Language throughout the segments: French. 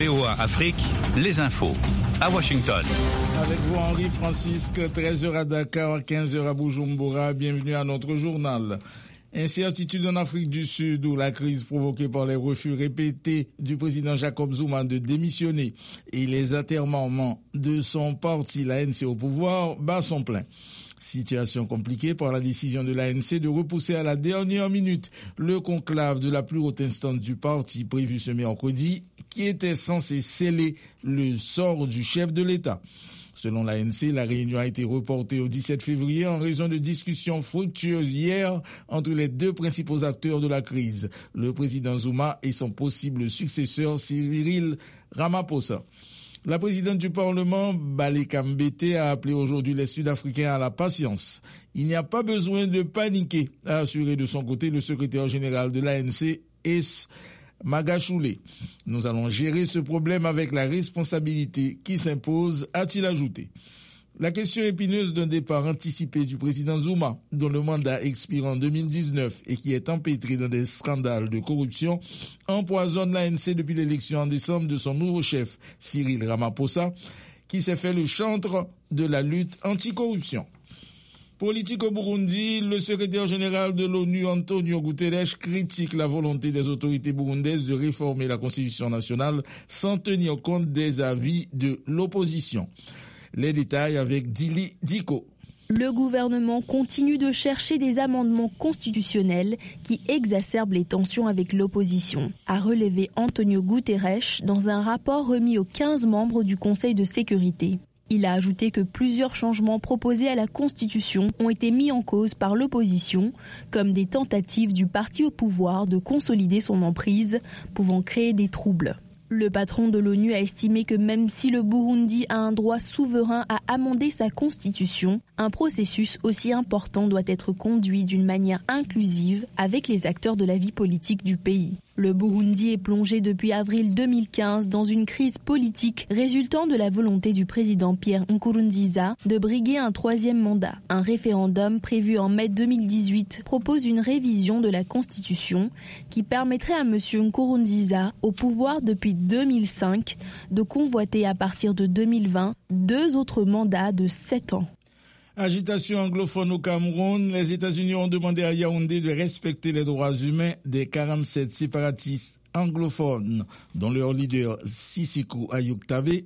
VOA Afrique, les infos. À Washington. Avec vous, Henri Francisque, 13h à Dakar, 15h à Bujumbura. Bienvenue à notre journal. Incertitude en Afrique du Sud où la crise provoquée par les refus répétés du président Jacob Zuma de démissionner et les atermoiements de son parti, l'ANC au pouvoir, bat son plein. Situation compliquée par la décision de l'ANC de repousser à la dernière minute le conclave de la plus haute instance du parti prévu ce mercredi qui était censé sceller le sort du chef de l'État. Selon l'ANC, la réunion a été reportée au 17 février en raison de discussions fructueuses hier entre les deux principaux acteurs de la crise, le président Zuma et son possible successeur Cyril Ramaphosa. La présidente du Parlement, Baleka Mbete, a appelé aujourd'hui les Sud-Africains à la patience. Il n'y a pas besoin de paniquer, a assuré de son côté le secrétaire général de l'ANC, Es Magashule. Nous allons gérer ce problème avec la responsabilité qui s'impose, a-t-il ajouté. La question épineuse d'un départ anticipé du président Zuma, dont le mandat expire en 2019 et qui est empêtré dans des scandales de corruption, empoisonne l'ANC depuis l'élection en décembre de son nouveau chef, Cyril Ramaphosa, qui s'est fait le chantre de la lutte anticorruption. Politique au Burundi, le secrétaire général de l'ONU, Antonio Guterres, critique la volonté des autorités burundaises de réformer la Constitution nationale sans tenir compte des avis de l'opposition. Les détails avec Dili Diko. Le gouvernement continue de chercher des amendements constitutionnels qui exacerbent les tensions avec l'opposition, a relevé Antonio Guterres dans un rapport remis aux 15 membres du Conseil de sécurité. Il a ajouté que plusieurs changements proposés à la Constitution ont été mis en cause par l'opposition, comme des tentatives du parti au pouvoir de consolider son emprise, pouvant créer des troubles. Le patron de l'ONU a estimé que même si le Burundi a un droit souverain à amender sa constitution, un processus aussi important doit être conduit d'une manière inclusive avec les acteurs de la vie politique du pays. Le Burundi est plongé depuis avril 2015 dans une crise politique résultant de la volonté du président Pierre Nkurunziza de briguer un troisième mandat. Un référendum prévu en mai 2018 propose une révision de la Constitution qui permettrait à M. Nkurunziza, au pouvoir depuis 2005, de convoiter à partir de 2020 2 autres mandats de 7 ans. Agitation anglophone au Cameroun, les États-Unis ont demandé à Yaoundé de respecter les droits humains des 47 séparatistes anglophones, dont leur leader Sisiku Ayuk-Tabe,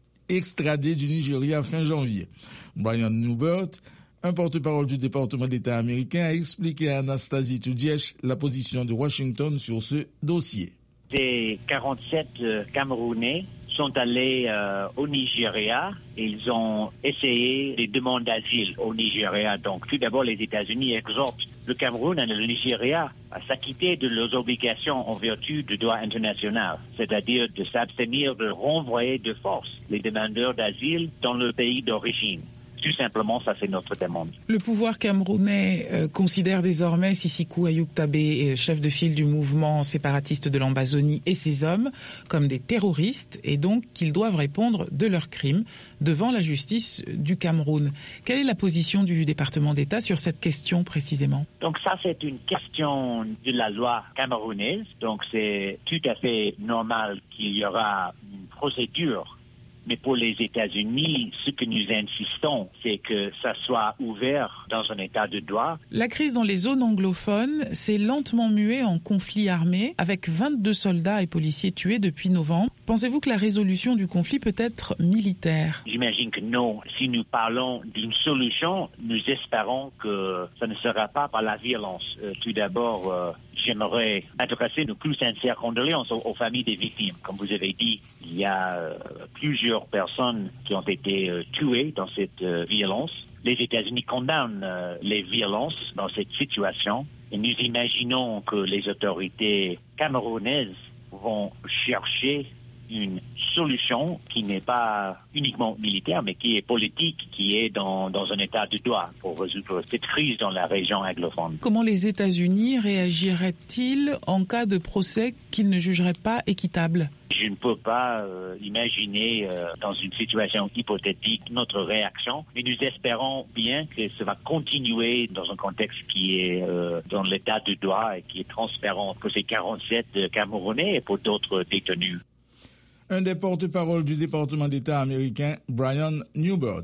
extradé du Nigeria fin janvier. Brian Newbert, un porte-parole du département d'État américain, a expliqué à Anastasie Tudiesh la position de Washington sur ce dossier. Ces 47 Camerounais sont allés au Nigeria et ils ont essayé des demandes d'asile au Nigeria. Donc tout d'abord, les États-Unis exhortent le Cameroun et le Nigeria à s'acquitter de leurs obligations en vertu du droit international, c'est-à-dire de s'abstenir de renvoyer de force les demandeurs d'asile dans leur pays d'origine. Tout simplement, ça c'est notre demande. Le pouvoir camerounais considère désormais Sisiku Ayuk-Tabe, chef de file du mouvement séparatiste de l'Ambazonie, et ses hommes comme des terroristes et donc qu'ils doivent répondre de leurs crimes devant la justice du Cameroun. Quelle est la position du département d'État sur cette question précisément? Donc ça c'est une question de la loi camerounaise. Donc c'est tout à fait normal qu'il y aura une procédure. Mais pour les États-Unis, ce que nous insistons, c'est que ça soit ouvert dans un état de droit. La crise dans les zones anglophones s'est lentement muée en conflit armé, avec 22 soldats et policiers tués depuis novembre. Pensez-vous que la résolution du conflit peut être militaire? J'imagine que non. Si nous parlons d'une solution, nous espérons que ça ne sera pas par la violence. Tout d'abord, j'aimerais adresser nos plus sincères condoléances aux familles des victimes. Comme vous avez dit, il y a plusieurs personnes qui ont été tuées dans cette violence. Les États-Unis condamnent les violences dans cette situation et nous imaginons que les autorités camerounaises vont chercher une solution qui n'est pas uniquement militaire, mais qui est politique, qui est dans un état de droit pour résoudre cette crise dans la région anglophone. Comment les États-Unis réagiraient-ils en cas de procès qu'ils ne jugeraient pas équitable? Je ne peux pas imaginer dans une situation hypothétique notre réaction, mais nous espérons bien que ça va continuer dans un contexte qui est dans l'état de droit et qui est transparent pour ces 47 Camerounais et pour d'autres détenus. Un des porte-paroles du département d'État américain, Brian Newbert.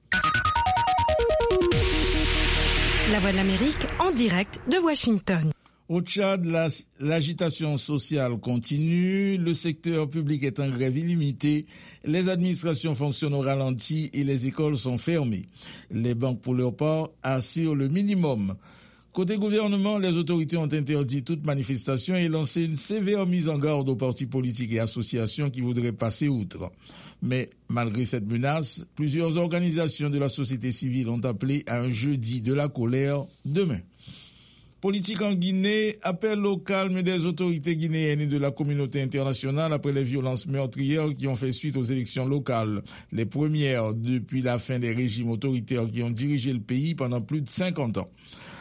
La Voix de l'Amérique en direct de Washington. Au Tchad, l'agitation sociale continue, le secteur public est en grève illimitée, les administrations fonctionnent au ralenti et les écoles sont fermées. Les banques, pour leur part, assurent le minimum. Côté gouvernement, les autorités ont interdit toute manifestation et lancé une sévère mise en garde aux partis politiques et associations qui voudraient passer outre. Mais malgré cette menace, plusieurs organisations de la société civile ont appelé à un jeudi de la colère demain. Politique en Guinée, appel au calme des autorités guinéennes et de la communauté internationale après les violences meurtrières qui ont fait suite aux élections locales. Les premières depuis la fin des régimes autoritaires qui ont dirigé le pays pendant plus de 50 ans.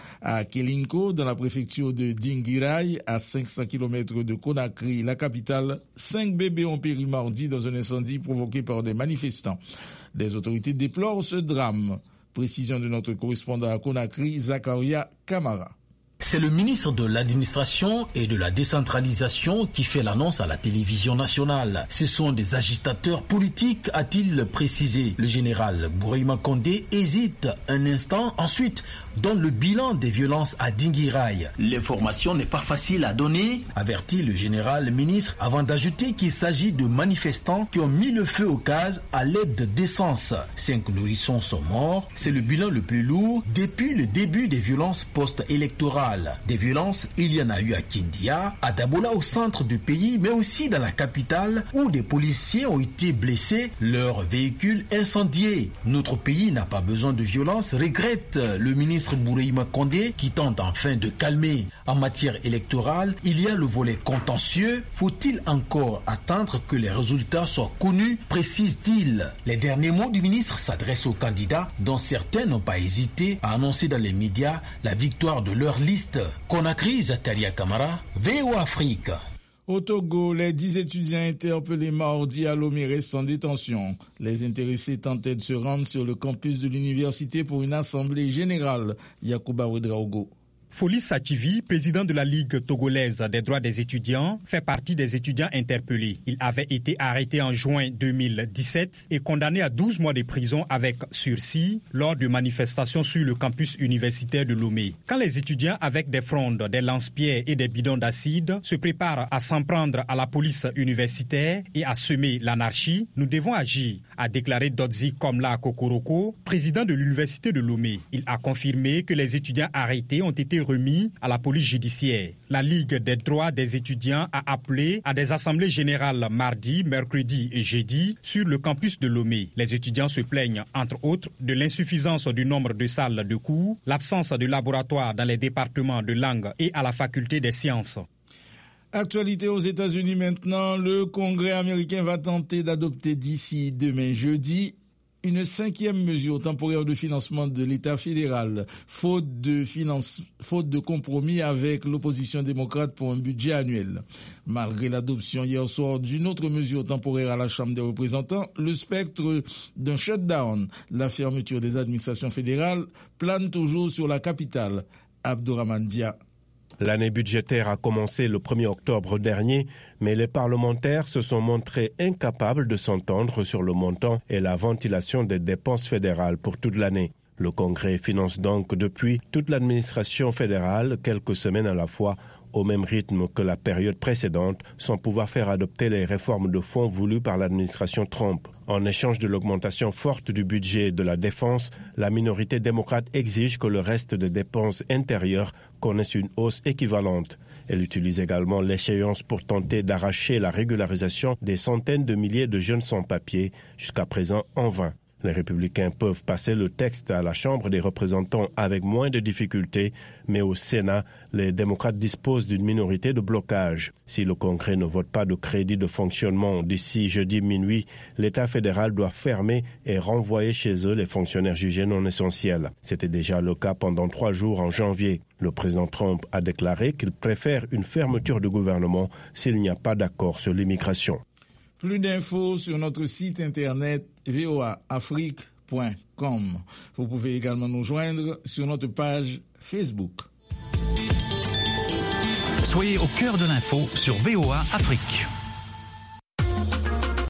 À Kelinko, dans la préfecture de Dinguiraye, à 500 km de Conakry, la capitale, 5 bébés ont péri mardi dans un incendie provoqué par des manifestants. Les autorités déplorent ce drame. Précision de notre correspondant à Conakry, Zakaria Kamara. C'est le ministre de l'administration et de la décentralisation qui fait l'annonce à la télévision nationale. Ce sont des agitateurs politiques, a-t-il précisé. Le général Bourima Condé hésite un instant, ensuite donne le bilan des violences à Dinguiraye. L'information n'est pas facile à donner, avertit le général ministre, avant d'ajouter qu'il s'agit de manifestants qui ont mis le feu aux cases à l'aide d'essence. 5 nourrissons sont morts. C'est le bilan le plus lourd depuis le début des violences post-électorales. Des violences, il y en a eu à Kindia, à Dabola au centre du pays, mais aussi dans la capitale où des policiers ont été blessés, leurs véhicules incendiés. Notre pays n'a pas besoin de violence, regrette le ministre Bourima Condé qui tente enfin de calmer. En matière électorale, il y a le volet contentieux. Faut-il encore attendre que les résultats soient connus, précise-t-il. Les derniers mots du ministre s'adressent aux candidats dont certains n'ont pas hésité à annoncer dans les médias la victoire de leur liste. Conakry, Zakaria Kamara, VOA Afrique. Au Togo, les 10 étudiants interpellés mardi à Lomé restent en détention. Les intéressés tentaient de se rendre sur le campus de l'université pour une assemblée générale. Yacouba Ouedraogo. Folis Sachivi, président de la Ligue togolaise des droits des étudiants, fait partie des étudiants interpellés. Il avait été arrêté en juin 2017 et condamné à 12 mois de prison avec sursis lors de manifestations sur le campus universitaire de Lomé. Quand les étudiants avec des frondes, des lance-pierres et des bidons d'acide se préparent à s'en prendre à la police universitaire et à semer l'anarchie, nous devons agir, a déclaré Dodzi Komla Kokoroko, président de l'université de Lomé. Il a confirmé que les étudiants arrêtés ont été remis à la police judiciaire. La Ligue des droits des étudiants a appelé à des assemblées générales mardi, mercredi et jeudi sur le campus de Lomé. Les étudiants se plaignent, entre autres, de l'insuffisance du nombre de salles de cours, l'absence de laboratoires dans les départements de langue et à la faculté des sciences. Actualité aux États-Unis maintenant, le Congrès américain va tenter d'adopter d'ici demain jeudi une 5e mesure temporaire de financement de l'État fédéral, faute de compromis avec l'opposition démocrate pour un budget annuel. Malgré l'adoption hier soir d'une autre mesure temporaire à la Chambre des représentants, le spectre d'un shutdown, la fermeture des administrations fédérales, plane toujours sur la capitale. Abdourahmane Dia. L'année budgétaire a commencé le 1er octobre dernier, mais les parlementaires se sont montrés incapables de s'entendre sur le montant et la ventilation des dépenses fédérales pour toute l'année. Le Congrès finance donc depuis toute l'administration fédérale, quelques semaines à la fois, au même rythme que la période précédente, sans pouvoir faire adopter les réformes de fonds voulues par l'administration Trump. En échange de l'augmentation forte du budget de la défense, la minorité démocrate exige que le reste des dépenses intérieures connaisse une hausse équivalente. Elle utilise également l'échéance pour tenter d'arracher la régularisation des centaines de milliers de jeunes sans-papiers, jusqu'à présent en vain. Les républicains peuvent passer le texte à la Chambre des représentants avec moins de difficultés, mais au Sénat, les démocrates disposent d'une minorité de blocage. Si le Congrès ne vote pas de crédit de fonctionnement d'ici jeudi minuit, l'État fédéral doit fermer et renvoyer chez eux les fonctionnaires jugés non essentiels. C'était déjà le cas pendant 3 jours en janvier. Le président Trump a déclaré qu'il préfère une fermeture du gouvernement s'il n'y a pas d'accord sur l'immigration. Plus d'infos sur notre site internet voaafrique.com. Vous pouvez également nous joindre sur notre page Facebook. Soyez au cœur de l'info sur VOA Afrique.